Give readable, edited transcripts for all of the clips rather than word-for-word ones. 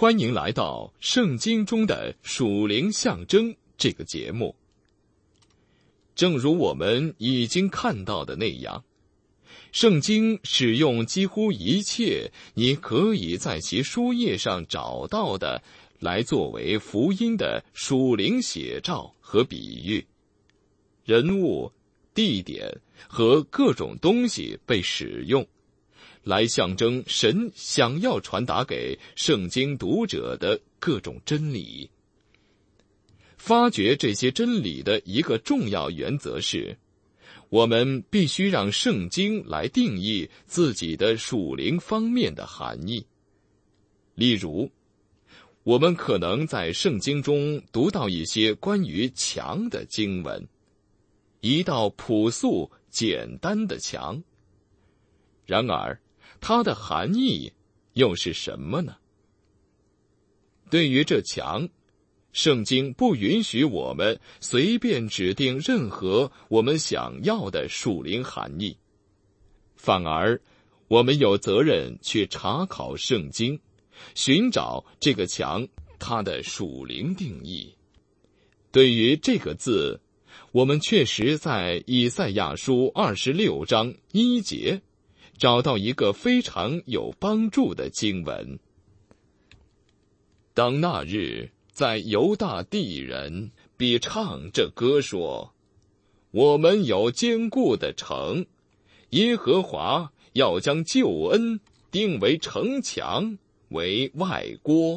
欢迎来到圣经中的属灵象征这个节目。正如我们已经看到的那样，圣经使用几乎一切你可以在其书页上找到的来作为福音的属灵写照和比喻。人物、地点和各种东西被使用，来象征神想要传达给圣经读者的各种真理。发掘这些真理的一个重要原则是，我们必须让圣经来定义自己的属灵方面的含义。例如，我们可能在圣经中读到一些关于墙的经文，一道朴素简单的墙。然而，它的含义又是什么呢？对于这墙，圣经不允许我们随便指定任何我们想要的属灵含义，反而我们有责任去查考圣经，寻找这个墙它的属灵定义。对于这个字，我们确实在以赛亚书26章1节找到一个非常有帮助的经文。当那日，在犹大地人必唱这歌说，我们有坚固的城，耶和华要将救恩定为城墙，为外郭。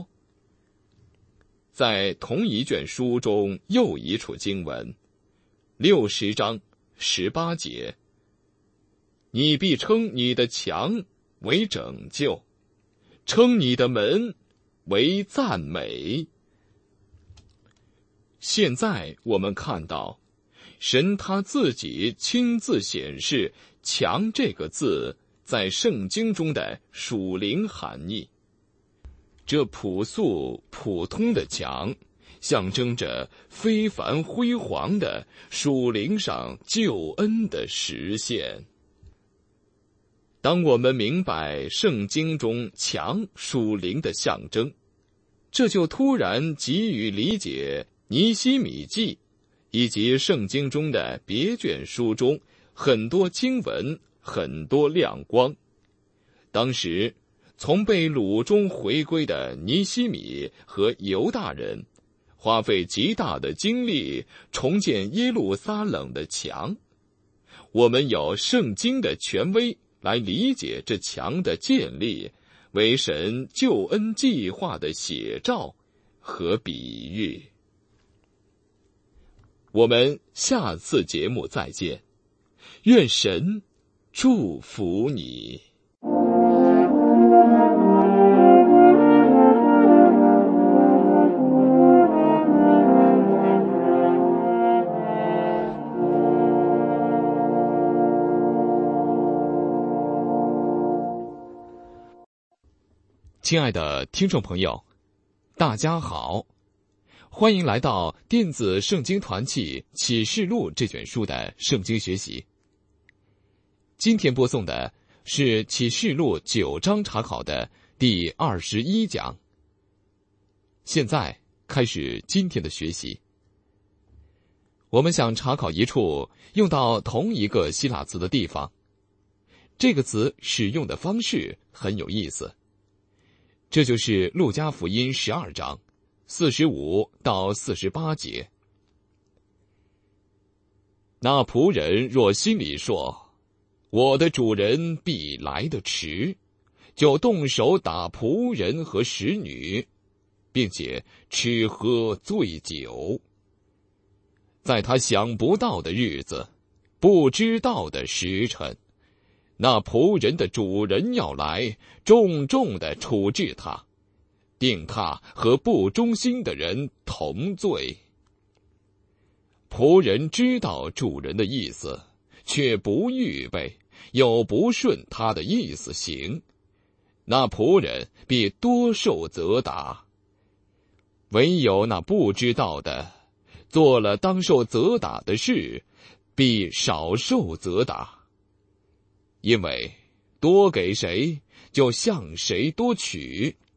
在同一卷书中又一处经文60章18节，你必称你的墙为拯救，称你的门为赞美。现在我们看到，神他自己亲自显示墙这个字在圣经中的属灵含义。这朴素普通的墙象征着非凡辉煌的属灵上救恩的实现。当我们明白圣经中墙属灵的象征，这就突然给予理解尼希米记以及圣经中的别卷书中很多经文很多亮光。当时从被掳中回归的尼希米和犹大人花费极大的精力重建耶路撒冷的墙。我们有圣经的权威来理解这墙的建立为神救恩计划的写照和比喻。我们下次节目再见，愿神祝福你。亲爱的听众朋友，大家好，欢迎来到电子圣经团契启示录这卷书的圣经学习。今天播送的是启示录9章查考的第21讲。现在开始今天的学习。我们想查考一处用到同一个希腊词的地方，这个词使用的方式很有意思。这就是路加福音12章45到48节。那仆人若心里说，我的主人必来得迟，就动手打仆人和使女，并且吃喝醉酒。在他想不到的日子，不知道的时辰，那仆人的主人要来，重重地处置他，定他和不忠心的人同罪。仆人知道主人的意思，却不预备，又不顺他的意思行，那仆人必多受责打。唯有那不知道的，做了当受责打的事，必少受责打。因为多给谁，就向谁多取。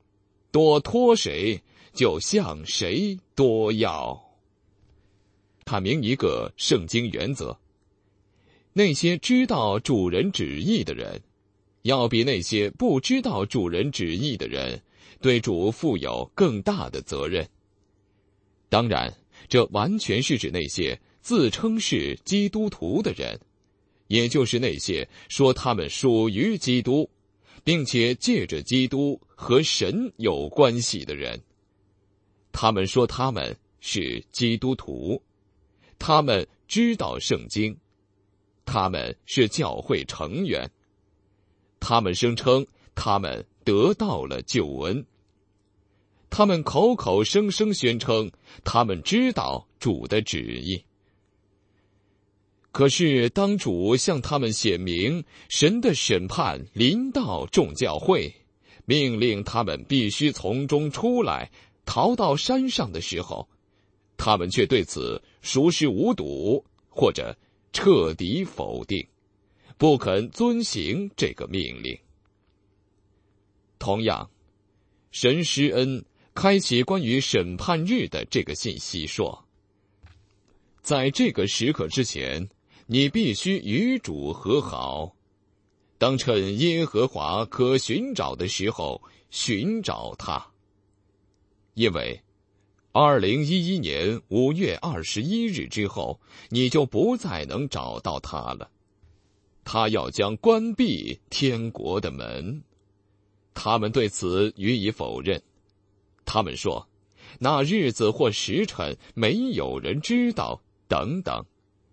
多托谁，就向谁多要。阐明一个圣经原则：那些知道主人旨意的人，要比那些不知道主人旨意的人对主负有更大的责任。当然，这完全是指那些自称是基督徒的人，也就是那些说他们属于基督，并且借着基督和神有关系的人。他们说他们是基督徒，他们知道圣经，他们是教会成员，他们声称他们得到了救恩，他们口口声声宣称他们知道主的旨意。可是当主向他们显明神的审判临到众教会，命令他们必须从中出来，逃到山上的时候，他们却对此熟视无睹，或者彻底否定，不肯遵行这个命令。同样，神施恩开启关于审判日的这个信息说，在这个时刻之前，你必须与主和好，当趁耶和华可寻找的时候寻找他。因为2011年5月21日之后，你就不再能找到他了。他要将关闭天国的门。他们对此予以否认。他们说，那日子或时辰没有人知道，等等。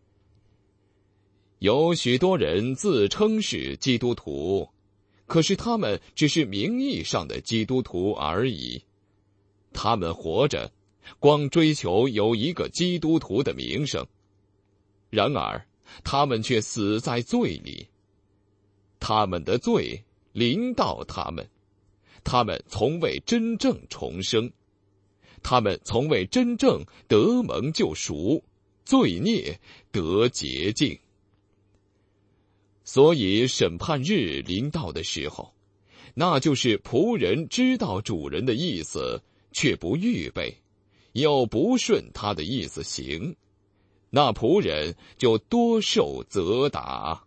有许多人自称是基督徒，可是他们只是名义上的基督徒而已。他们活着，光追求有一个基督徒的名声，然而他们却死在罪里。他们的罪临到他们，他们从未真正重生，他们从未真正得蒙救赎，罪孽得洁净。所以审判日临到的时候，那就是仆人知道主人的意思，却不预备，又不顺他的意思行，那仆人就多受责打。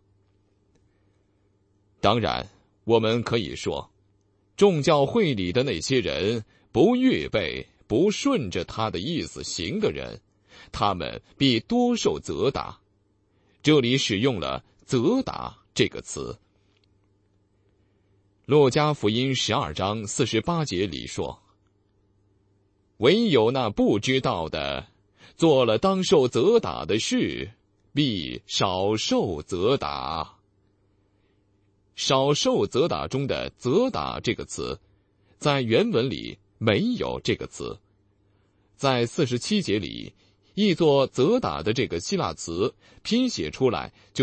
当然，我们可以说，众教会里的那些人不预备、不顺着他的意思行的人，他们必多受责打。这里使用了责打这个词。路加福音12章48节里说，唯有那不知道的，做了当受责打的事，必少受责打。少受责打中的责打这个词，在原文里没有这个词。在47节里，译作责打的这个希腊词拼写出来就是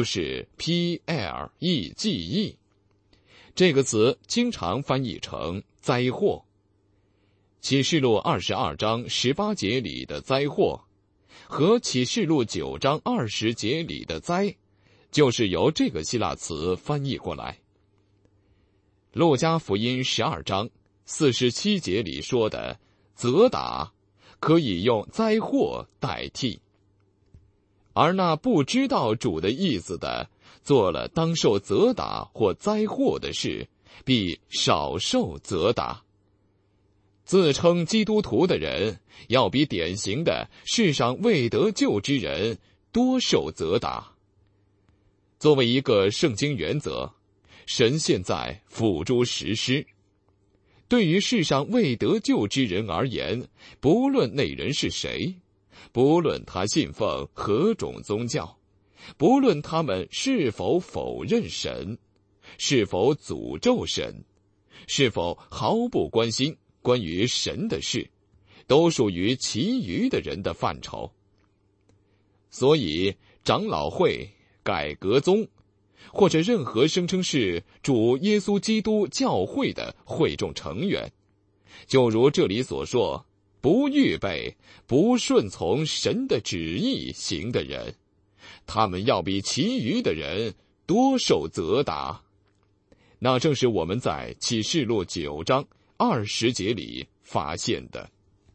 PLEGE， 这个词经常翻译成灾祸。启示录22章18节里的灾祸和启示录9章20节里的灾，就是由这个希腊词翻译过来。路加福音12章47节里说的责打，可以用灾祸代替。而那不知道主的意思的，做了当受责打或灾祸的事，必少受责打。自称基督徒的人，要比典型的世上未得救之人多受责打。作为一个圣经原则，神现在付诸实施。对于世上未得救之人而言，不论那人是谁，不论他信奉何种宗教，不论他们是否否认神，是否诅咒神，是否毫不关心关于神的事，都属于其余的人的范畴。所以长老会、改革宗，或者任何声称是主耶稣基督教会的会众成员，就如这里所说，不预备、不顺从神的旨意行的人，他们要比其余的人多受责打。那正是我们在启示录9章 20节里发现的。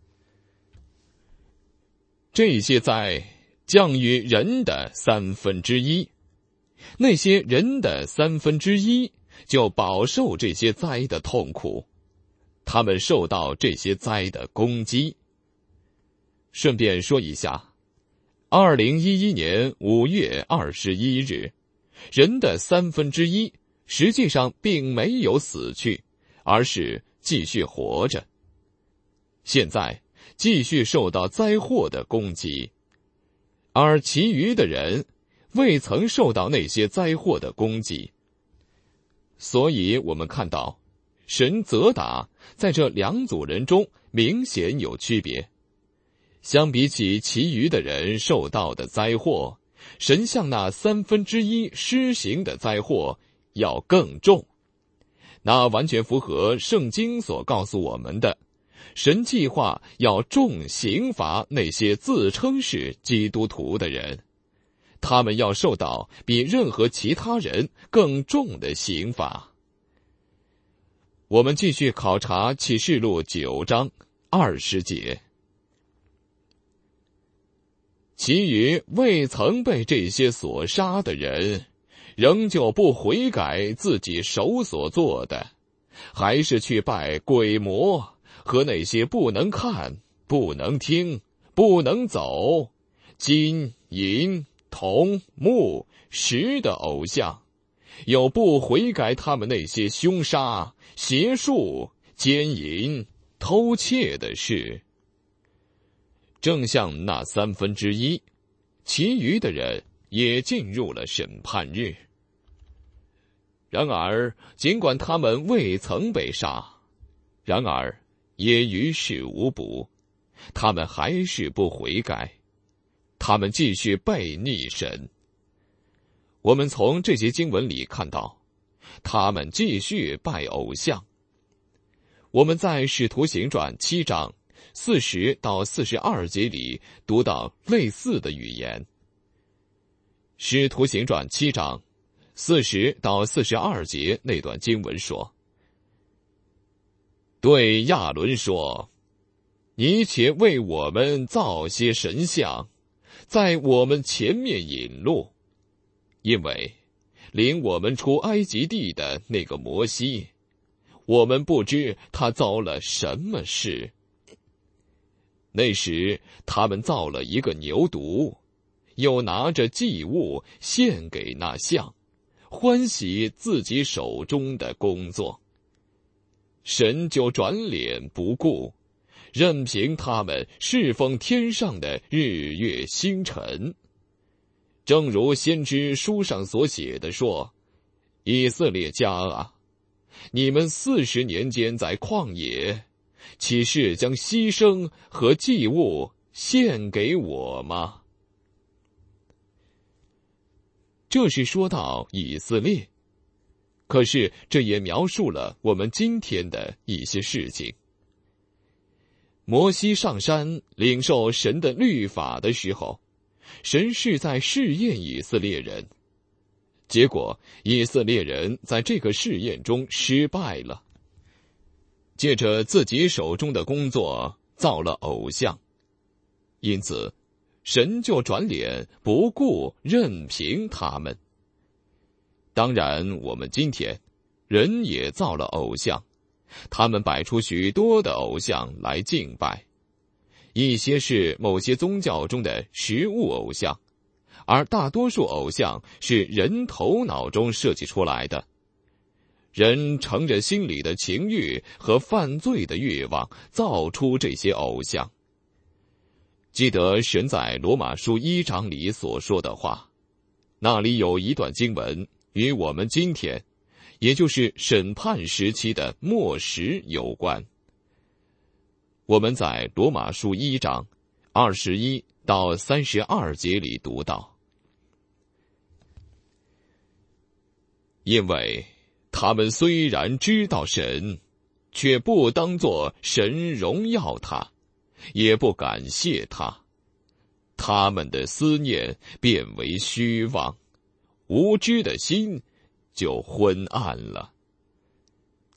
这些灾降于人的1/3，那些人的1/3就饱受这些灾的痛苦，他们受到这些灾的攻击。顺便说一下，2011年5月21日，人的1/3实际上并没有死去，而是继续活着。现在继续受到灾祸的攻击，而其余的人未曾受到那些灾祸的攻击。所以我们看到，神责打在这2组人中明显有区别。相比起其余的人受到的灾祸，神向那1/3施行的灾祸要更重。那完全符合圣经所告诉我们的，神计划要重刑罚那些自称是基督徒的人，他们要受到比任何其他人更重的刑罚。我们继续考察启示录9章20节。其余未曾被这些所杀的人，仍旧不悔改自己手所做的，还是去拜鬼魔和那些不能看、不能听、不能走、金、银、铜、木、石的偶像，有不悔改他们那些凶杀、邪术、奸淫、偷窃的事。正像那1/3，其余的人也进入了审判日。然而，尽管他们未曾被杀，然而也于事无补，他们还是不悔改，他们继续背逆神。我们从这些经文里看到，他们继续拜偶像。我们在使徒行传7章40到42节里读到类似的语言。使徒行传7章40到42节那段经文说，对亚伦说，你且为我们造些神像，在我们前面引路，因为领我们出埃及地的那个摩西，我们不知他遭了什么事。那时他们造了一个牛犊，又拿着祭物献给那像，欢喜自己手中的工作。神就转脸不顾，任凭他们侍奉天上的日月星辰。正如先知书上所写的说，以色列家啊，你们40年间在旷野，岂是将牺牲和祭物献给我吗？这是说到以色列，可是这也描述了我们今天的一些事情。摩西上山领受神的律法的时候，神是在试验以色列人，结果以色列人在这个试验中失败了，借着自己手中的工作造了偶像，因此神就转脸不顾，任凭他们。当然我们今天人也造了偶像，他们摆出许多的偶像来敬拜，一些是某些宗教中的实物偶像，而大多数偶像是人头脑中设计出来的。人乘着心里的情欲和犯罪的欲望造出这些偶像。记得神在罗马书1章里所说的话，那里有一段经文与我们今天，也就是审判时期的末时有关。我们在罗马书1章21到32节里读到，因为他们虽然知道神，却不当作神荣耀他，也不感谢他，他们的思念变为虚妄，无知的心就昏暗了。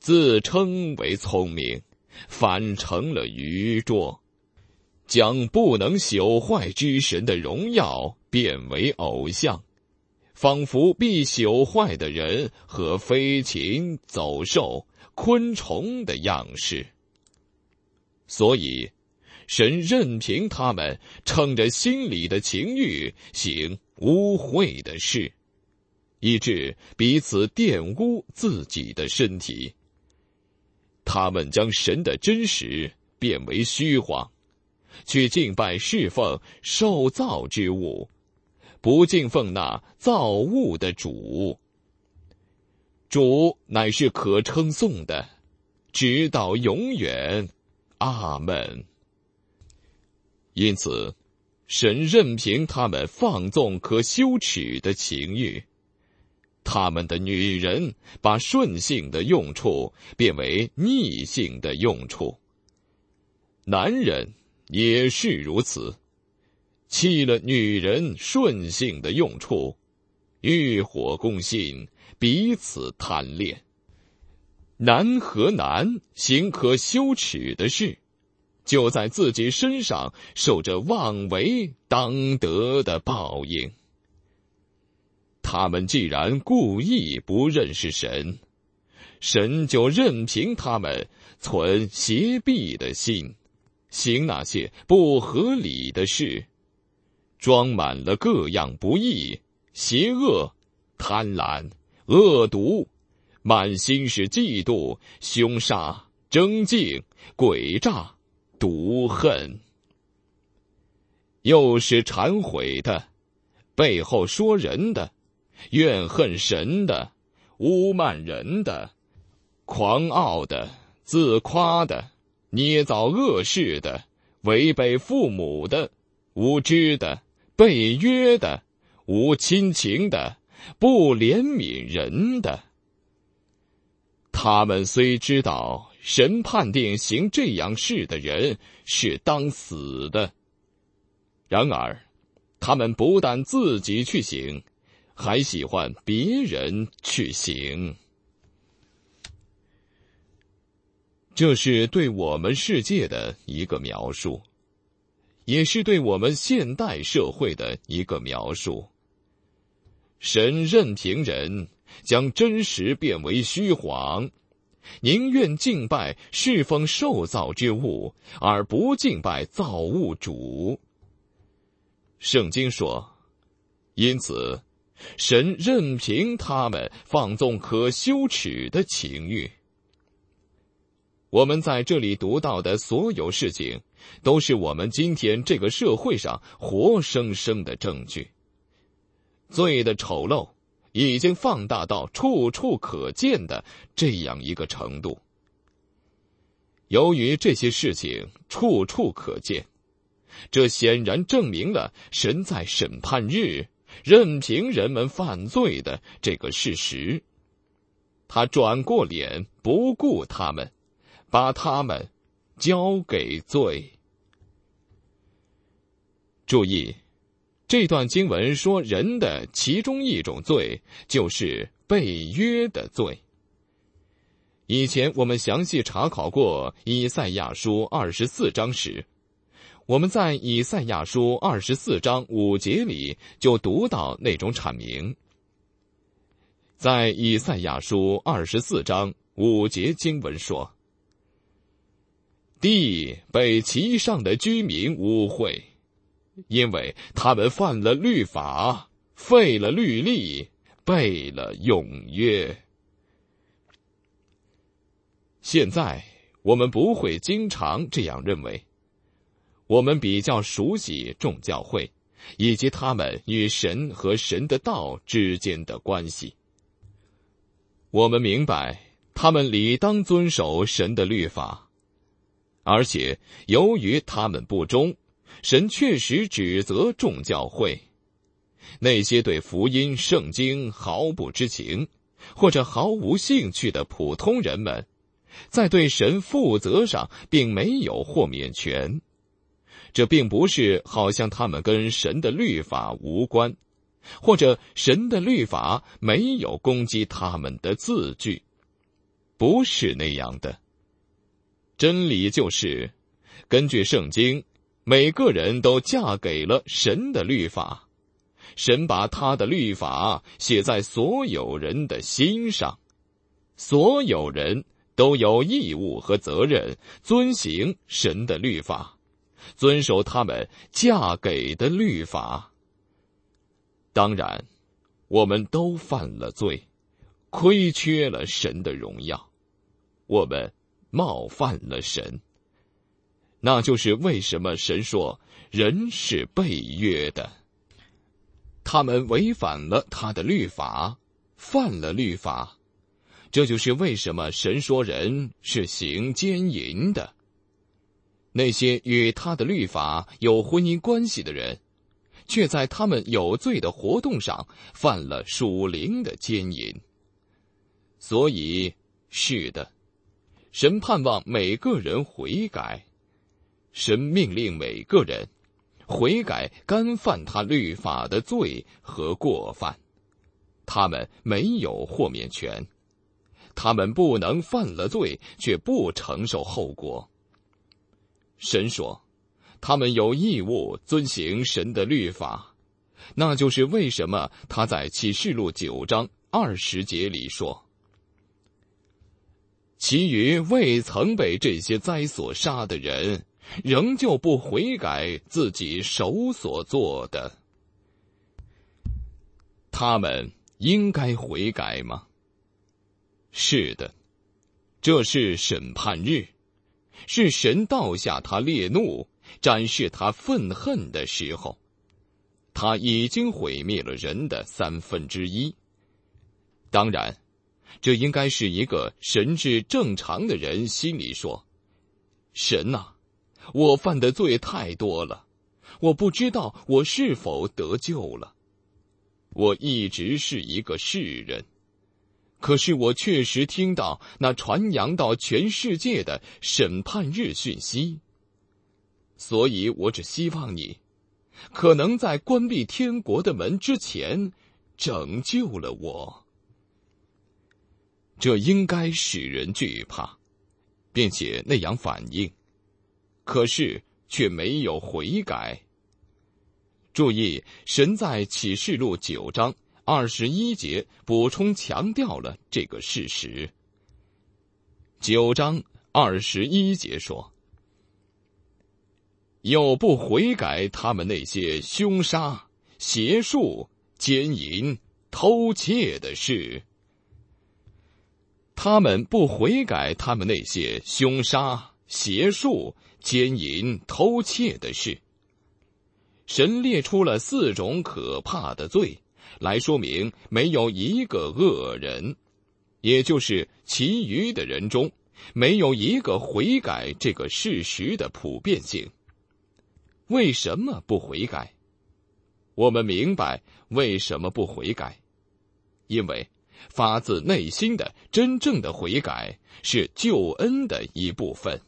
自称为聪明，反成了愚拙，将不能朽坏之神的荣耀变为偶像，仿佛必朽坏的人和飞禽、走兽、昆虫的样式。所以神任凭他们乘着心里的情欲行污秽的事，以致彼此玷污自己的身体。他们将神的真实变为虚谎，去敬拜侍奉受造之物，不敬奉那造物的主。主乃是可称颂的，直到永远。阿们。因此，神任凭他们放纵可羞耻的情欲，他们的女人把顺性的用处变为逆性的用处，男人也是如此，弃了女人顺性的用处，欲火攻心，彼此贪恋。男和男行可羞耻的事，就在自己身上受着妄为当得的报应。他们既然故意不认识神，神就任凭他们存邪僻的心，行那些不合理的事，装满了各样不义、邪恶、贪婪、恶毒，满心是嫉妒、凶杀、争竞、诡诈、毒恨。又是忏悔的，背后说人的，怨恨神的，污慢人的，狂傲的，自夸的，捏造恶事的，违背父母的，无知的，背约的，无亲情的，不怜悯人的。他们虽知道神判定行这样事的人是当死的，然而他们不但自己去行，还喜欢别人去行。这是对我们世界的一个描述，也是对我们现代社会的一个描述。神任凭人将真实变为虚谎，宁愿敬拜侍奉受造之物，而不敬拜造物主。圣经说，因此神任凭他们放纵可羞耻的情欲。我们在这里读到的所有事情，都是我们今天这个社会上活生生的证据。罪的丑陋已经放大到处处可见的这样一个程度。由于这些事情处处可见，这显然证明了神在审判日任凭人们犯罪的这个事实。他转过脸不顾他们，把他们交给罪。注意，这段经文说人的其中一种罪就是背约的罪。以前我们详细查考过以赛亚书24章时，我们在以赛亚书24章5节里就读到那种阐明。在以赛亚书24章5节经文说，地被其上的居民污秽，因为他们犯了律法，废了律例，背了永约。现在我们不会经常这样认为，我们比较熟悉众教会以及他们与神和神的道之间的关系。我们明白他们理当遵守神的律法，而且由于他们不忠，神确实指责众教会，那些对福音圣经毫不知情或者毫无兴趣的普通人们，在对神负责上并没有豁免权。这并不是好像他们跟神的律法无关，或者神的律法没有攻击他们的字句。 不是那样的。真理就是，根据圣经，每个人都嫁给了神的律法，神把他的律法写在所有人的心上，所有人都有义务和责任遵行神的律法，遵守他们嫁给的律法。当然，我们都犯了罪，亏缺了神的荣耀，我们冒犯了神。那就是为什么神说人是背约的。他们违反了他的律法，犯了律法。这就是为什么神说人是行奸淫的。那些与他的律法有婚姻关系的人，却在他们有罪的活动上犯了属灵的奸淫。所以，是的，神盼望每个人悔改，神命令每个人悔改干犯他律法的罪和过犯。他们没有豁免权，他们不能犯了罪却不承受后果。神说，他们有义务遵行神的律法，那就是为什么他在启示录9章20节里说，其余未曾被这些灾所杀的人，仍旧不悔改自己手所做的。他们应该悔改吗？是的，这是审判日，是神倒下他烈怒，展示他愤恨的时候。他已经毁灭了人的1/3。当然，这应该是一个神智正常的人心里说，神啊，我犯的罪太多了，我不知道我是否得救了。我一直是一个世人，可是我确实听到那传扬到全世界的审判日讯息，所以我只希望你可能在关闭天国的门之前拯救了我。这应该使人惧怕，并且那样反应，可是却没有悔改。注意，神在启示录9章21节补充强调了这个事实。9章21节说，又不悔改他们那些凶杀、邪术、奸淫、偷窃的事。他们不悔改他们那些凶杀、邪术、奸淫、偷窃的事。神列出了4种可怕的罪，来说明没有一个恶人，也就是其余的人中没有一个悔改这个事实的普遍性。为什么不悔改？我们明白为什么不悔改，因为发自内心的真正的悔改是救恩的一部分。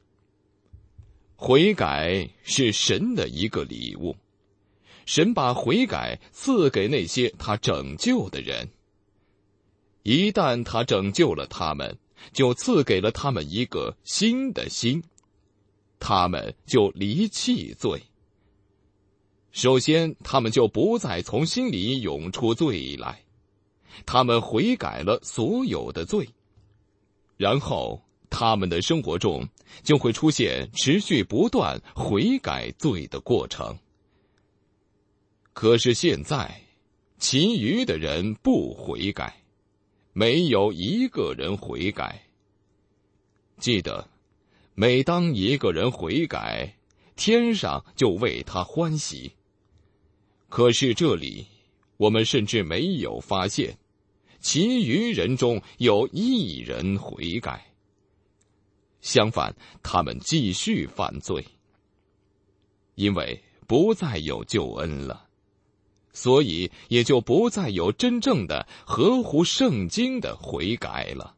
悔改是神的一个礼物，神把悔改赐给那些他拯救的人。一旦他拯救了他们，就赐给了他们一个新的心，他们就离弃罪。首先，他们就不再从心里涌出罪来，他们悔改了所有的罪，然后他们的生活中就会出现持续不断悔改罪的过程。可是现在，其余的人不悔改，没有一个人悔改。记得，每当一个人悔改，天上就为他欢喜。可是这里，我们甚至没有发现，其余人中有一人悔改。相反，他们继续犯罪，因为不再有救恩了，所以也就不再有真正的合乎圣经的悔改了。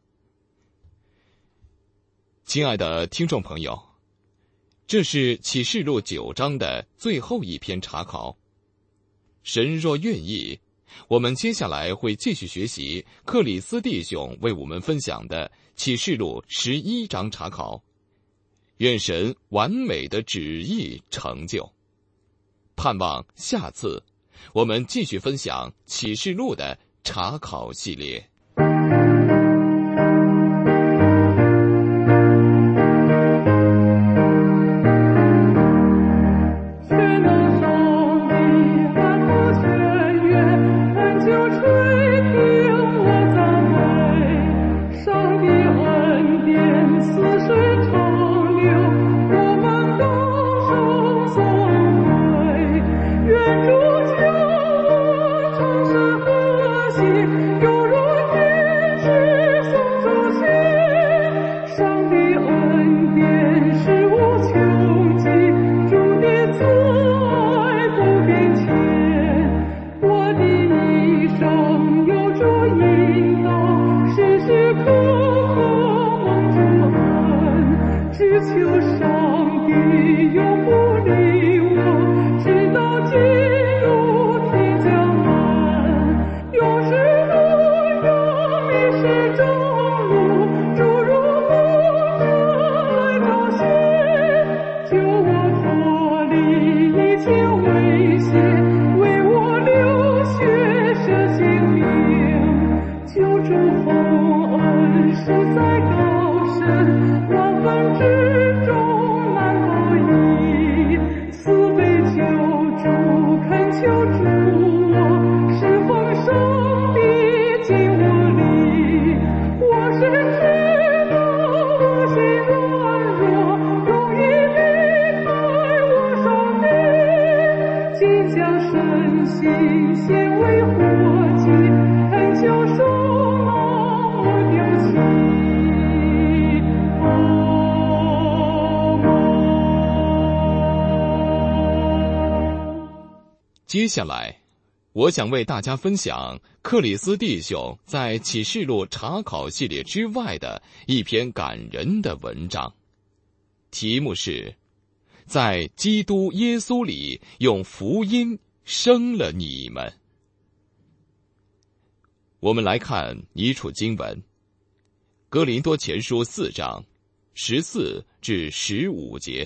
亲爱的听众朋友，这是启示录9章的最后一篇查考。神若愿意，我们接下来会继续学习克里斯弟兄为我们分享的启示录11章查考，愿神完美的旨意成就。盼望下次我们继续分享启示录的查考系列。接下来我想为大家分享克里斯弟兄在启示录查考系列之外的一篇感人的文章，题目是在基督耶稣里用福音生了你们。我们来看一处经文，哥林多前书4章14至15节。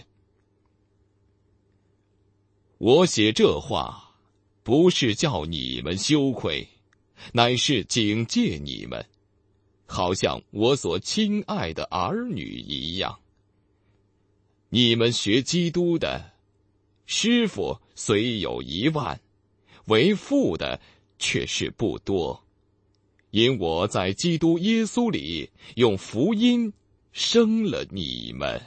我写这话不是叫你们羞愧，乃是警戒你们，好像我所亲爱的儿女一样。你们学基督的，师傅虽有1万，为父的却是不多，因我在基督耶稣里用福音生了你们。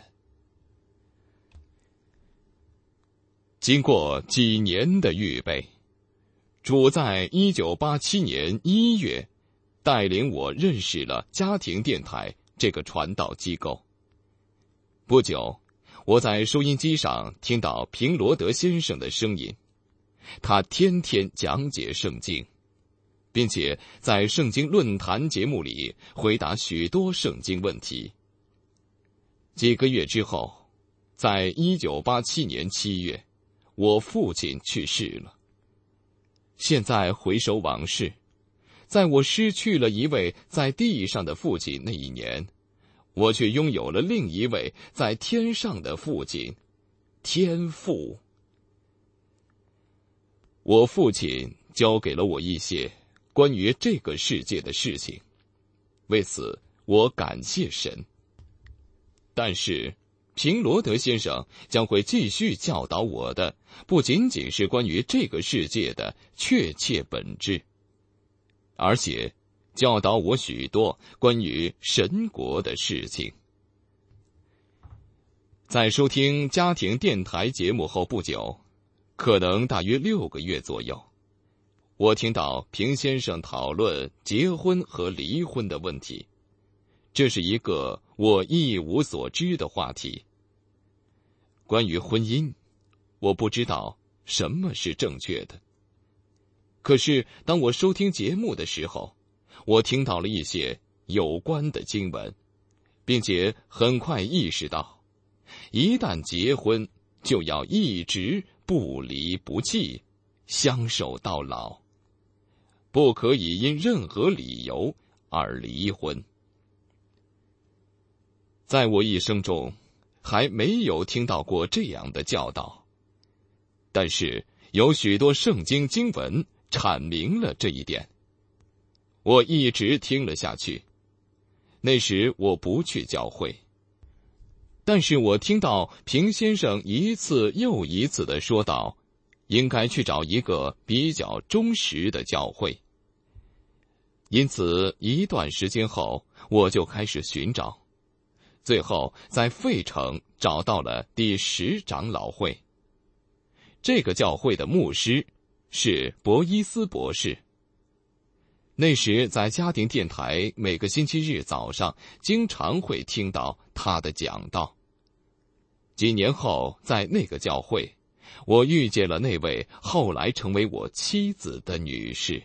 经过几年的预备，主在1987年1月带领我认识了家庭电台这个传道机构。不久，我在收音机上听到平罗德先生的声音，他天天讲解圣经，并且在圣经论坛节目里回答许多圣经问题。几个月之后，在1987年7月，我父亲去世了。现在回首往事，在我失去了一位在地上的父亲那一年，我却拥有了另一位在天上的父亲，天父。我父亲教给了我一些关于这个世界的事情，为此我感谢神。但是平罗德先生将会继续教导我的，不仅仅是关于这个世界的确切本质，而且教导我许多关于神国的事情。在收听家庭电台节目后不久，可能大约6个月左右，我听到平先生讨论结婚和离婚的问题，这是一个我一无所知的话题。关于婚姻，我不知道什么是正确的。可是当我收听节目的时候，我听到了一些有关的经文，并且很快意识到，一旦结婚，就要一直不离不弃，相守到老，不可以因任何理由而离婚。 在我一生中，还没有听到过这样的教导，但是有许多圣经经文阐明了这一点。我一直听了下去。那时我不去教会，但是我听到平先生一次又一次地说道，应该去找一个比较忠实的教会。因此一段时间后，我就开始寻找，最后在费城找到了第10长老会。这个教会的牧师是博伊斯博士。那时在家庭电台每个星期日早上经常会听到他的讲道。几年后在那个教会，我遇见了那位后来成为我妻子的女士。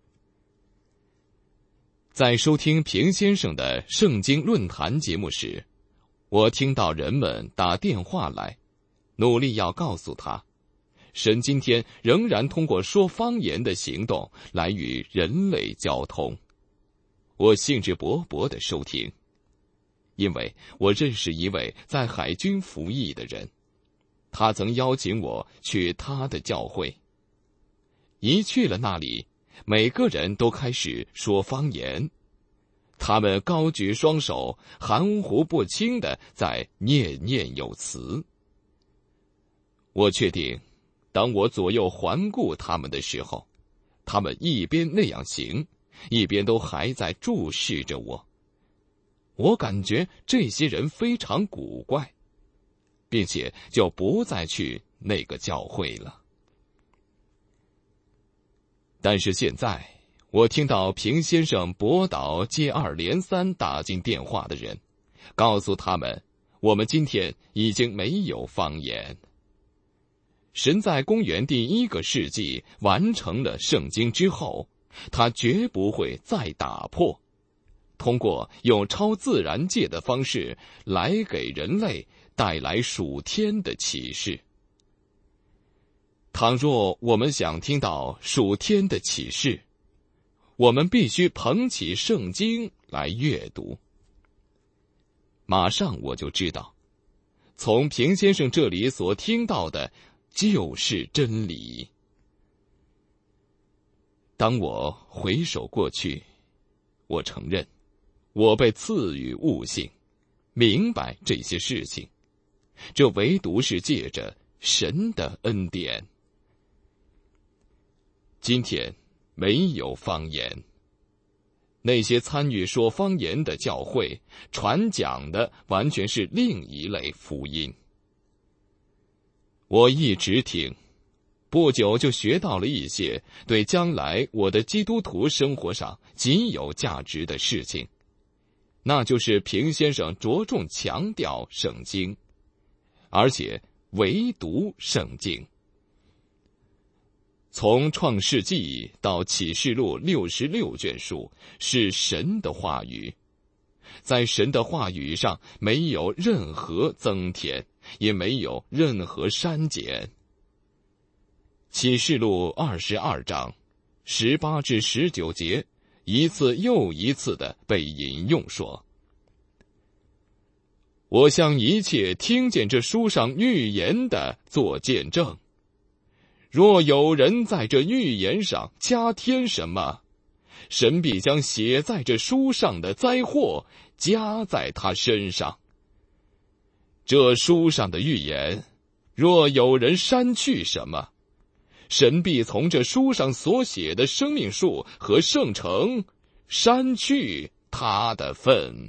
在收听平先生的圣经论坛节目时，我听到人们打电话来，努力要告诉他，神今天仍然通过说方言的行动来与人类交通。我兴致勃勃地收听，因为我认识一位在海军服役的人，他曾邀请我去他的教会。一去了那里，每个人都开始说方言，他们高举双手，含糊不清地在念念有词。我确定，当我左右环顾他们的时候，他们一边那样行，一边都还在注视着我。我感觉这些人非常古怪，并且就不再去那个教会了。但是现在，我听到平先生驳倒接二连三打进电话的人，告诉他们，我们今天已经没有方言。神在公元第1个世纪完成了圣经之后，他绝不会再打破，通过用超自然界的方式来给人类带来属天的启示。倘若我们想听到属天的启示，我们必须捧起圣经来阅读。马上我就知道，从平先生这里所听到的就是真理。当我回首过去，我承认我被赐予悟性，明白这些事情，这唯独是借着神的恩典。今天没有方言，那些参与说方言的教会传讲的完全是另一类福音。我一直听，不久就学到了一些对将来我的基督徒生活上极有价值的事情，那就是平先生着重强调圣经，而且唯独圣经。从创世纪到启示录66卷书是神的话语，在神的话语上没有任何增添，也没有任何删减。启示录22章18至19节一次又一次地被引用说，我向一切听见这书上预言的作见证，若有人在这预言上加添什么，神必将写在这书上的灾祸加在他身上。这书上的预言，若有人删去什么，神必从这书上所写的生命树和圣城删去他的份。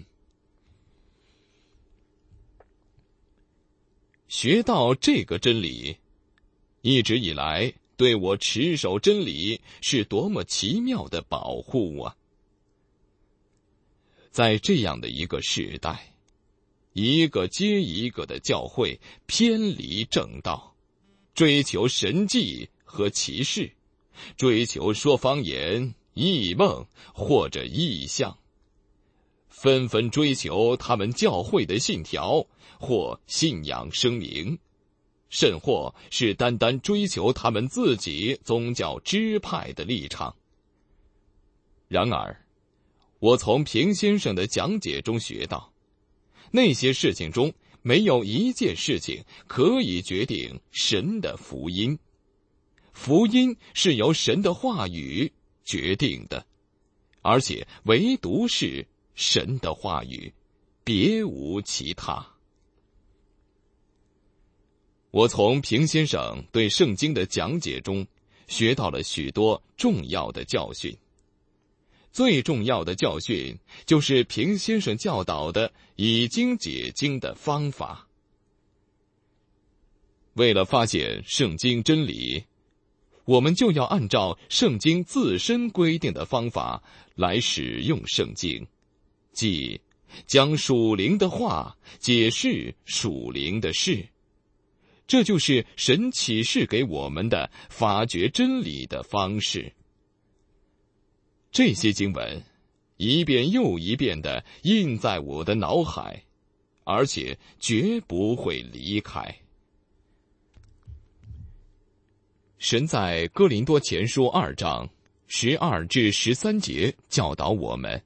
学到这个真理，一直以来对我持守真理是多么奇妙的保护啊！在这样的一个时代，一个接一个的教会偏离正道，追求神迹和奇事，追求说方言、异梦或者异象，纷纷追求他们教会的信条或信仰声明，甚或是单单追求他们自己宗教支派的立场。然而，我从平先生的讲解中学到， 那些事情中没有一件事情可以决定神的福音。福音是由神的话语决定的，而且唯独是神的话语，别无其他。我从平先生对圣经的讲解中学到了许多重要的教训。最重要的教训就是平先生教导的以经解经的方法。为了发现圣经真理，我们就要按照圣经自身规定的方法来使用圣经，即将属灵的话解释属灵的事。这就是神启示给我们的发掘真理的方式。这些经文一遍又一遍地印在我的脑海，而且绝不会离开。神在哥林多前书2章12至13节教导我们：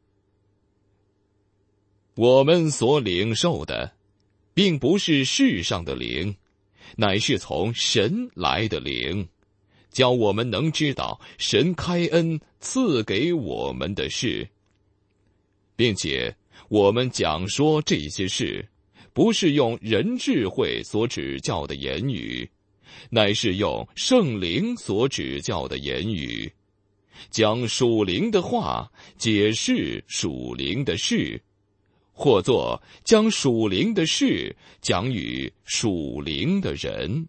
我们所领受的，并不是世上的灵，乃是从神来的灵，叫我们能知道神开恩赐给我们的事，并且我们讲说这些事，不是用人智慧所指教的言语，乃是用圣灵所指教的言语，将属灵的话解释属灵的事，或作将属灵的事讲与属灵的人。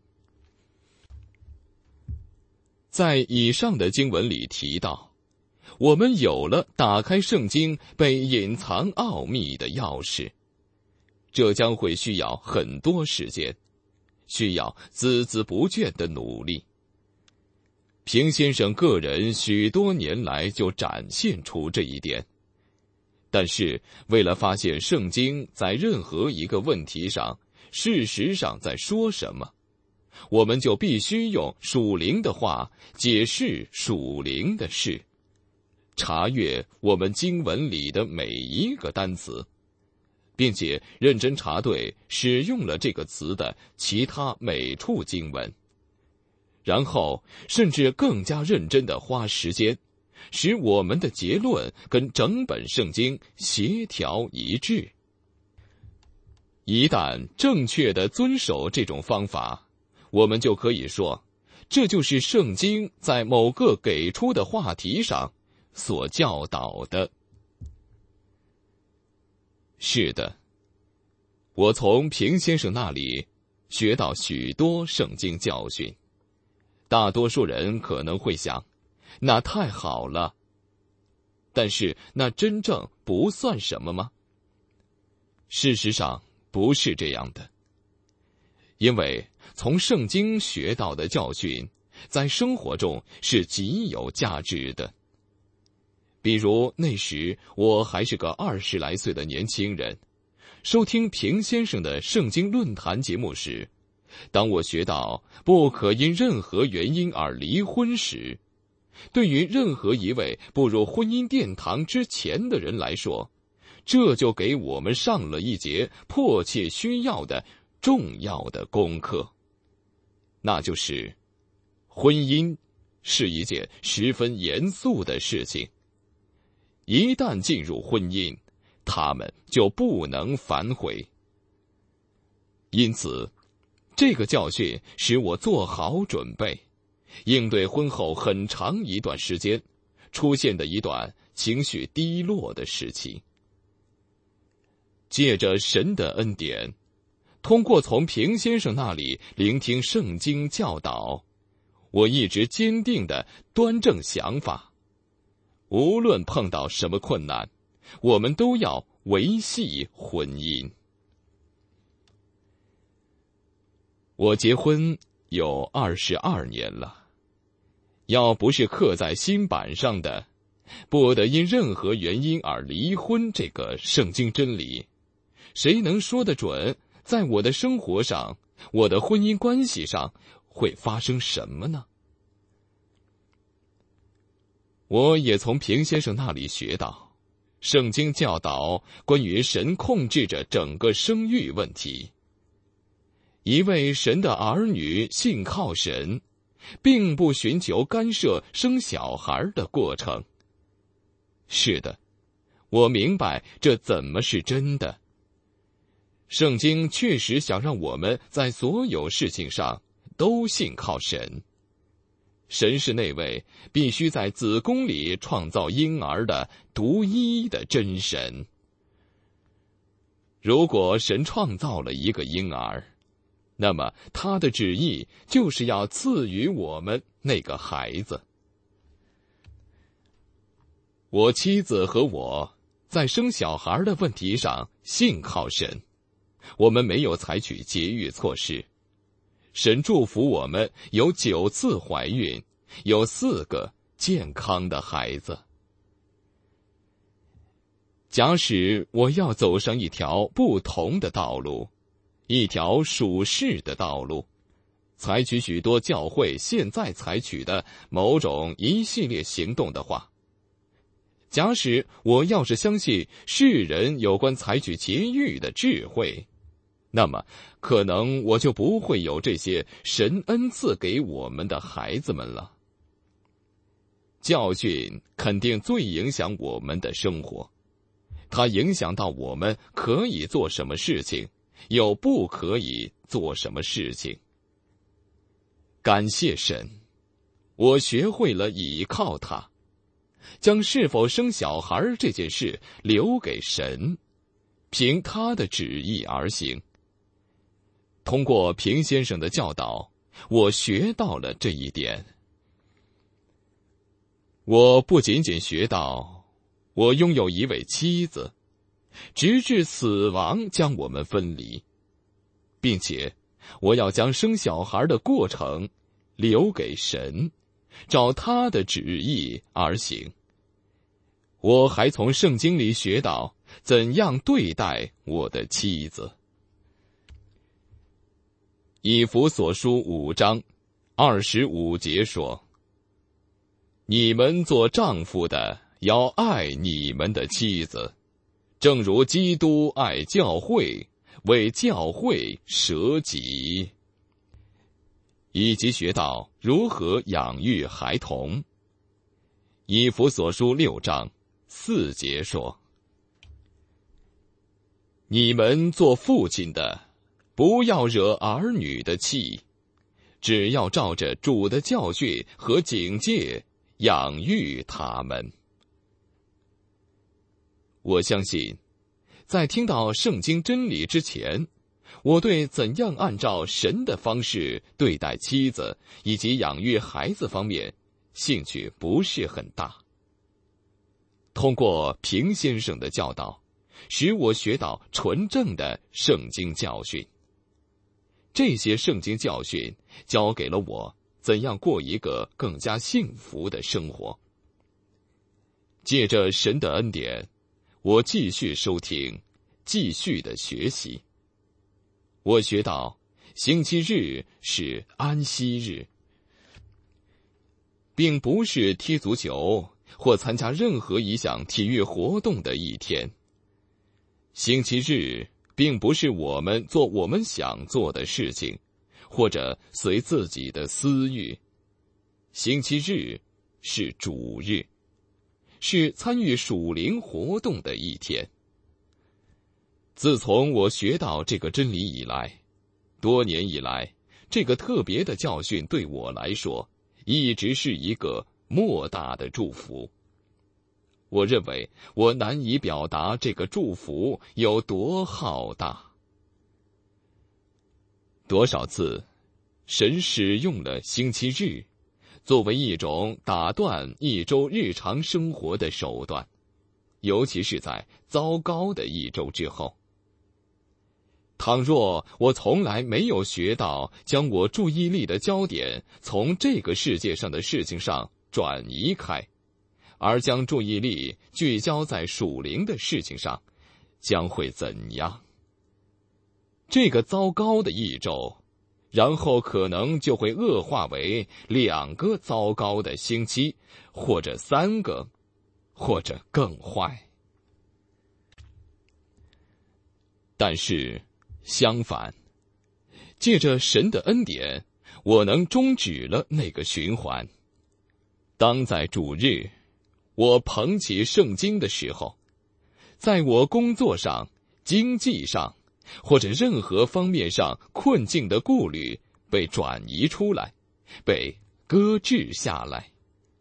在以上的经文里提到，我们有了打开圣经被隐藏奥秘的钥匙，这将会需要很多时间，需要孜孜不倦的努力。平先生个人许多年来就展现出这一点，但是为了发现圣经在任何一个问题上事实上在说什么，我们就必须用属灵的话解释属灵的事，查阅我们经文里的每一个单词，并且认真查对使用了这个词的其他每处经文，然后甚至更加认真地花时间，使我们的结论跟整本圣经协调一致。一旦正确地遵守这种方法，我们就可以说，这就是圣经在某个给出的话题上所教导的。是的，我从平先生那里学到许多圣经教训。大多数人可能会想，那太好了，但是那真正不算什么吗？事实上不是这样的，因为从圣经学到的教训在生活中是极有价值的。比如那时我还是个20来岁的年轻人，收听平先生的圣经论坛节目时，当我学到不可因任何原因而离婚时，对于任何一位步入婚姻殿堂之前的人来说，这就给我们上了一节迫切需要的重要的功课，那就是婚姻是一件十分严肃的事情。一旦进入婚姻，他们就不能反悔。因此，这个教训使我做好准备，应对婚后很长一段时间出现的一段情绪低落的时期。借着神的恩典，通过从平先生那里聆听圣经教导，我一直坚定地端正想法，无论碰到什么困难，我们都要维系婚姻。我结婚有22年了，要不是刻在心板上的不得因任何原因而离婚这个圣经真理，谁能说得准在我的生活上，我的婚姻关系上会发生什么呢？我也从平先生那里学到， 圣经教导关于神控制着整个生育问题。一位神的儿女信靠神，并不寻求干涉生小孩的过程。是的，我明白这怎么是真的。圣经确实想让我们在所有事情上都信靠神。神是那位必须在子宫里创造婴儿的独一的真神。如果神创造了一个婴儿，那么他的旨意就是要赐予我们那个孩子。我妻子和我在生小孩的问题上信靠神，我们没有采取节育措施。神祝福我们有9次怀孕，有4个健康的孩子。假使我要走上一条不同的道路，一条属世的道路，采取许多教会现在采取的某种一系列行动的话，假使我要是相信世人有关采取节育的智慧，那么可能我就不会有这些神恩赐给我们的孩子们了。教训肯定最影响我们的生活，它影响到我们可以做什么事情，又不可以做什么事情。感谢神，我学会了倚靠他，将是否生小孩这件事留给神，凭他的旨意而行。通过平先生的教导，我学到了这一点。我不仅仅学到，我拥有一位妻子，直至死亡将我们分离，并且我要将生小孩的过程留给神，照他的旨意而行。我还从圣经里学到怎样对待我的妻子。以弗所书5章25节说：你们做丈夫的要爱你们的妻子，正如基督爱教会，为教会舍己。以及学到如何养育孩童。以弗所书6章4节说：你们做父亲的，不要惹儿女的气，只要照着主的教训和警戒养育他们。我相信，在听到圣经真理之前，我对怎样按照神的方式对待妻子以及养育孩子方面兴趣不是很大。通过平先生的教导，使我学到纯正的圣经教训。这些圣经教训教给了我怎样过一个更加幸福的生活。借着神的恩典，我继续收听，继续的学习。我学到星期日是安息日，并不是踢足球或参加任何一项体育活动的一天。星期日并不是我们做我们想做的事情，或者随自己的私欲。星期日是主日，是参与属灵活动的一天。自从我学到这个真理以来，多年以来，这个特别的教训对我来说，一直是一个莫大的祝福。我认为我难以表达这个祝福有多浩大。多少次，神使用了星期日，作为一种打断一周日常生活的手段，尤其是在糟糕的一周之后。倘若我从来没有学到将我注意力的焦点从这个世界上的事情上转移开，而将注意力聚焦在属灵的事情上，将会怎样？这个糟糕的一周，然后可能就会恶化为2个糟糕的星期，或者3个，或者更坏。 但是相反，借着神的恩典，我能终止了那个循环。当在主日，我捧起圣经的时候，在我工作上、经济上或者任何方面上困境的顾虑被转移出来，被搁置下来。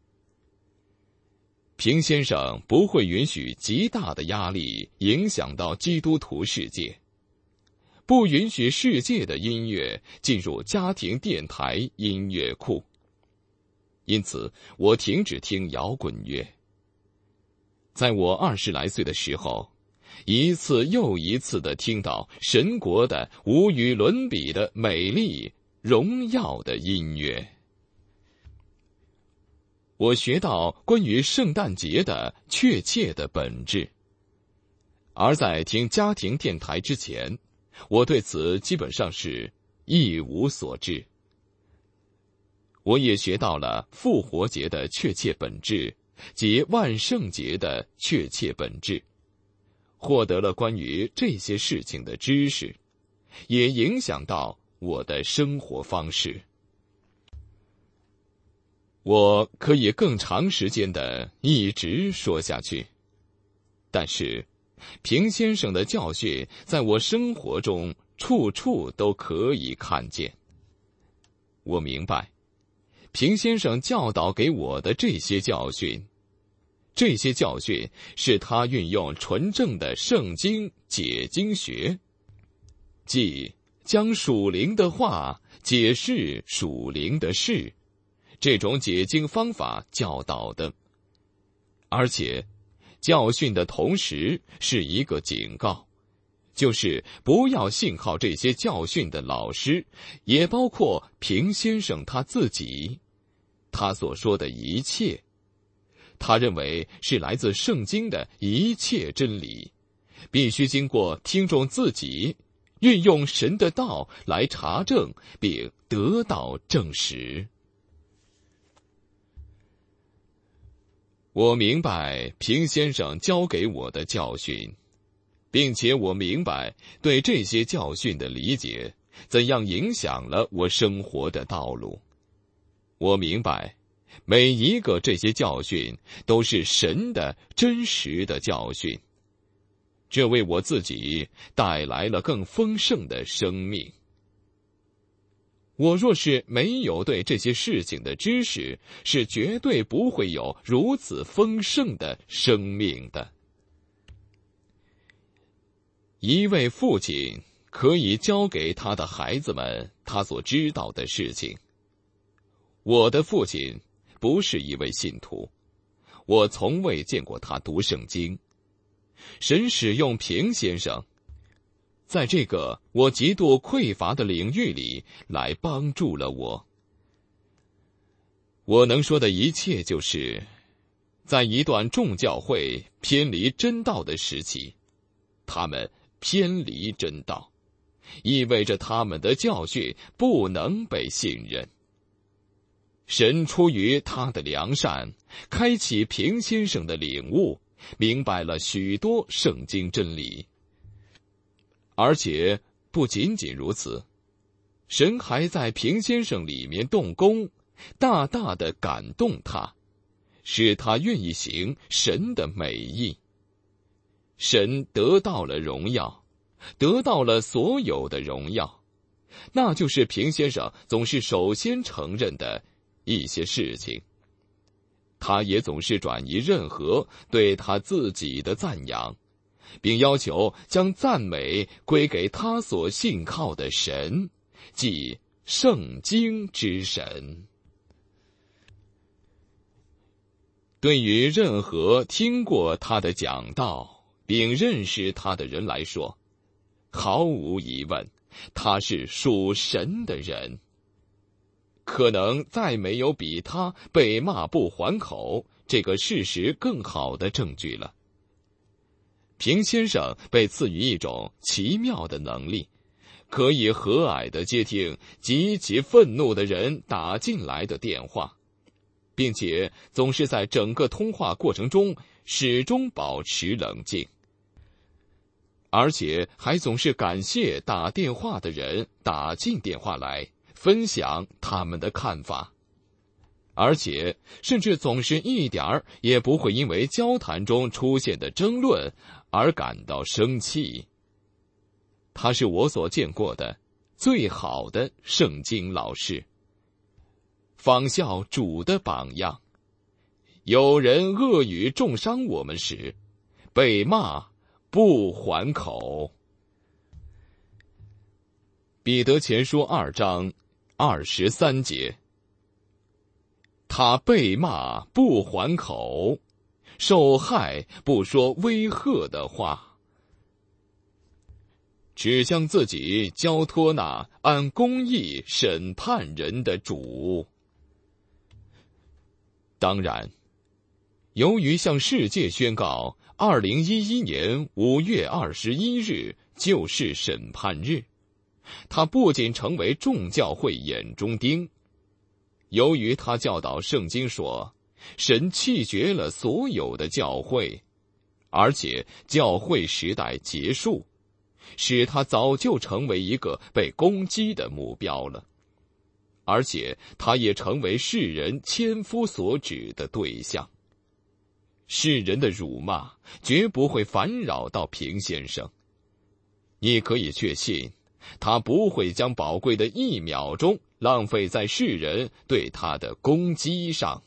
平先生不会允许极大的压力影响到基督徒世界，不允许世界的音乐进入家庭电台音乐库。因此，我停止听摇滚乐。在我20来岁的时候，一次又一次地听到神国的无与伦比的美丽、荣耀的音乐。我学到关于圣诞节的确切的本质，而在听家庭电台之前，我对此基本上是一无所知。我也学到了复活节的确切本质及万圣节的确切本质，获得了关于这些事情的知识，也影响到我的生活方式。我可以更长时间的一直说下去，但是平先生的教训在我生活中处处都可以看见。我明白，平先生教导给我的这些教训是他运用纯正的圣经解经学，即将属灵的话解释属灵的事，这种解经方法教导的。而且教训的同时是一个警告，就是不要信靠这些教训的老师，也包括平先生他自己，他所说的一切，他认为是来自圣经的一切真理，必须经过听众自己运用神的道来查证并得到证实。我明白平先生教给我的教训，并且我明白对这些教训的理解怎样影响了我生活的道路。我明白每一个这些教训都是神的真实的教训，这为我自己带来了更丰盛的生命。我若是没有对这些事情的知识，是绝对不会有如此丰盛的生命的。一位父亲可以教给他的孩子们他所知道的事情。我的父亲不是一位信徒，我从未见过他读圣经。神使用平先生在这个我极度匮乏的领域里来帮助了我。我能说的一切就是，在一段众教会偏离真道的时期，他们偏离真道，意味着他们的教训不能被信任。神出于他的良善，开启平先生的领悟，明白了许多圣经真理。而且不仅仅如此，神还在平先生里面动工，大大的感动他，使他愿意行神的美意。神得到了荣耀，得到了所有的荣耀，那就是平先生总是首先承认的一些事情。他也总是转移任何对他自己的赞扬，并要求将赞美归给他所信靠的神，即圣经之神。对于任何听过他的讲道并认识他的人来说，毫无疑问，他是属神的人。可能再没有比他被骂不还口这个事实更好的证据了。平先生被赐予一种奇妙的能力，可以和蔼地接听极其愤怒的人打进来的电话，并且总是在整个通话过程中始终保持冷静。 而且还总是感谢打电话的人打进电话来分享他们的看法，而且甚至总是一点儿也不会因为交谈中出现的争论而感到生气。他是我所见过的最好的圣经老师，仿效主的榜样。有人恶语重伤我们时，被骂不还口。彼得前书2章23节，他被骂不还口，受害不说威吓的话，只将自己交托那按公义审判人的主。当然，由于向世界宣告2011年5月21日就是审判日，他不仅成为众教会眼中钉。由于他教导圣经说，神弃绝了所有的教会，而且教会时代结束，使他早就成为一个被攻击的目标了，而且他也成为世人千夫所指的对象。世人的辱骂绝不会烦扰到平先生，你可以确信，他不会将宝贵的1秒钟浪费在世人对他的攻击上。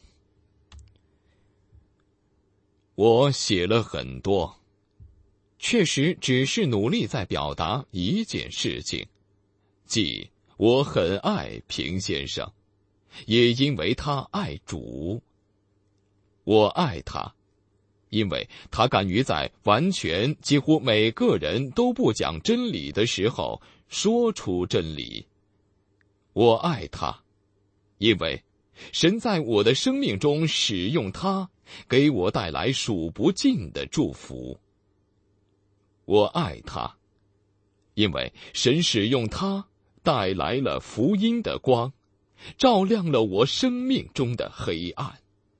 我写了很多，确实只是努力在表达一件事情，即我很爱平先生，也因为他爱主。我爱他，因为他敢于在完全几乎每个人都不讲真理的时候说出真理。我爱他，因为神在我的生命中使用他，给我带来数不尽的祝福。我爱他，因为神使用他带来了福音的光，照亮了我生命中的黑暗。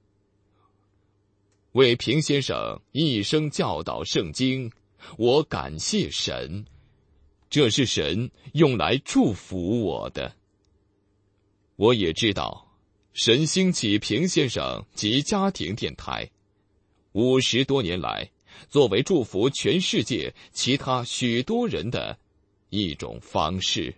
为平先生一生教导圣经，我感谢神，这是神用来祝福我的。我也知道，神兴起平先生及家庭电台50多年来，作为祝福全世界其他许多人的一种方式。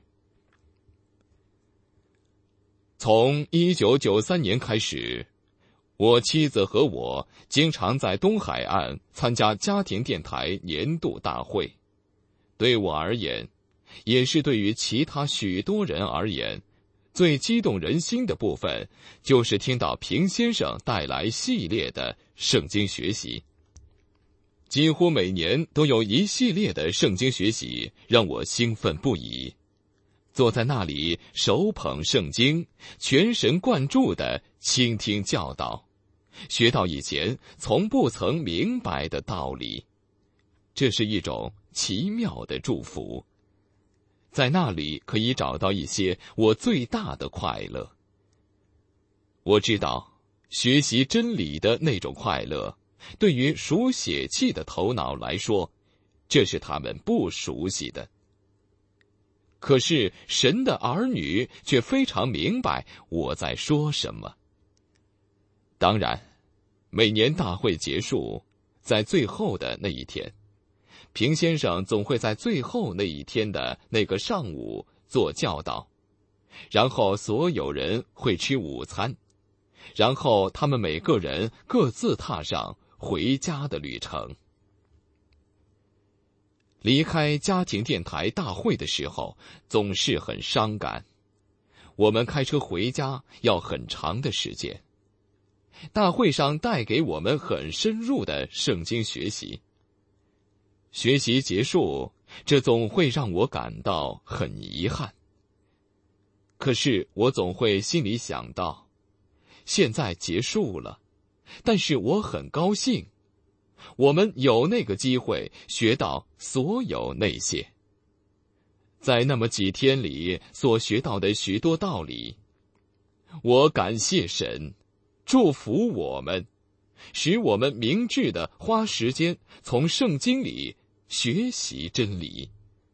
从1993年开始，我妻子和我经常在东海岸参加家庭电台年度大会。对我而言，也是对于其他许多人而言，最激动人心的部分就是听到平先生带来系列的圣经学习。几乎每年都有一系列的圣经学习，让我兴奋不已。坐在那里手捧圣经，全神贯注地倾听教导，学到以前从不曾明白的道理。这是一种奇妙的祝福，在那里可以找到一些我最大的快乐。我知道，学习真理的那种快乐，对于属血气的头脑来说，这是他们不熟悉的。可是神的儿女却非常明白我在说什么。当然，每年大会结束，在最后的那一天，平先生总会在最后那一天的那个上午做教导，然后所有人会吃午餐，然后他们每个人各自踏上回家的旅程。离开家庭电台大会的时候，总是很伤感。我们开车回家要很长的时间。大会上带给我们很深入的圣经学习。学习结束，这总会让我感到很遗憾。可是我总会心里想到，现在结束了，但是我很高兴，我们有那个机会学到所有那些。在那么几天里所学到的许多道理，我感谢神，祝福我们，使我们明智地花时间从圣经里学习真理。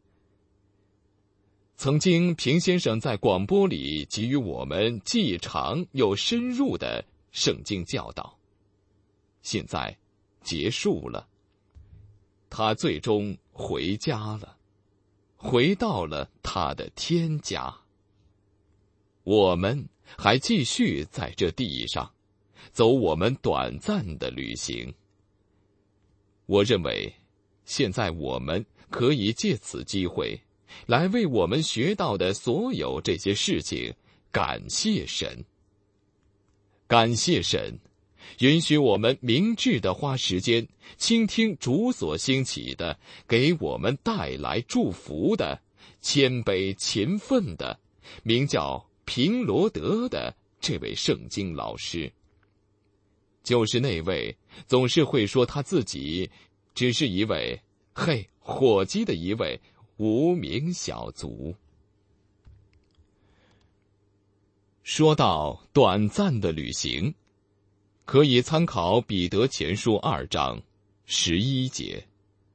曾经平先生在广播里给予我们既长又深入的圣经教导，现在结束了，他最终回家了，回到了他的天家。我们还继续在这地上走我们短暂的旅行。我认为现在我们可以借此机会来为我们学到的所有这些事情感谢神。感谢神允许我们明智地花时间倾听主所兴起的，给我们带来祝福的，谦卑勤奋的，名叫平罗德的这位圣经老师，就是那位总是会说他自己只是一位伙计的一位无名小卒。说到短暂的旅行，可以参考彼得前书2章11节。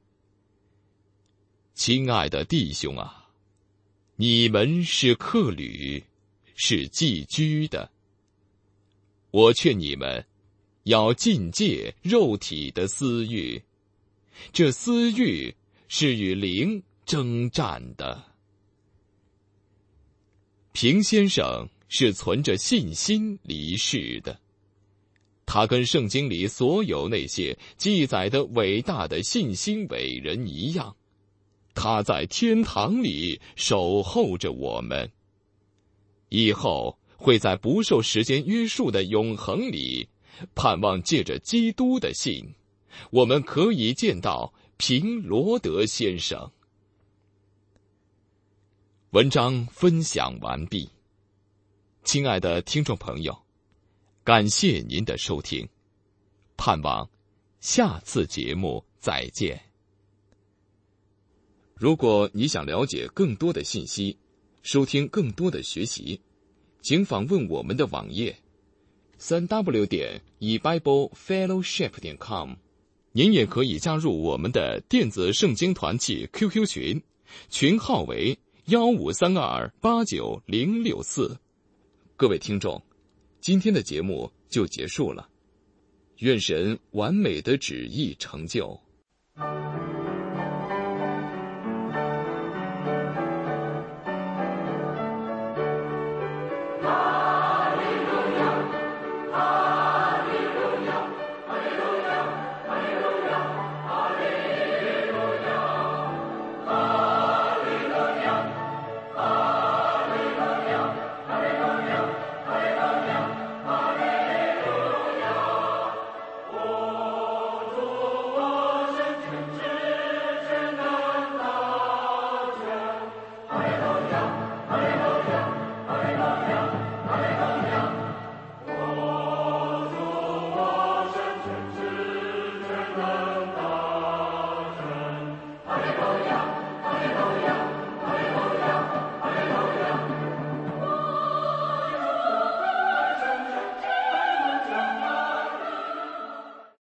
亲爱的弟兄啊，你们是客旅，是寄居的。我劝你们要禁戒肉体的私欲，这私欲是与灵征战的。平先生是存着信心离世的，他跟圣经里所有那些记载的伟大的信心伟人一样，他在天堂里守候着我们，以后会在不受时间约束的永恒里，盼望借着基督的信，我们可以见到平罗德先生。文章分享完毕。亲爱的听众朋友，感谢您的收听，盼望下次节目再见。如果你想了解更多的信息，收听更多的学习，请访问我们的网页 3w.ebiblefellowship.com。 您也可以加入我们的电子圣经团契 QQ 群，群号为153289064。各位听众，今天的节目就结束了，愿神完美的旨意成就。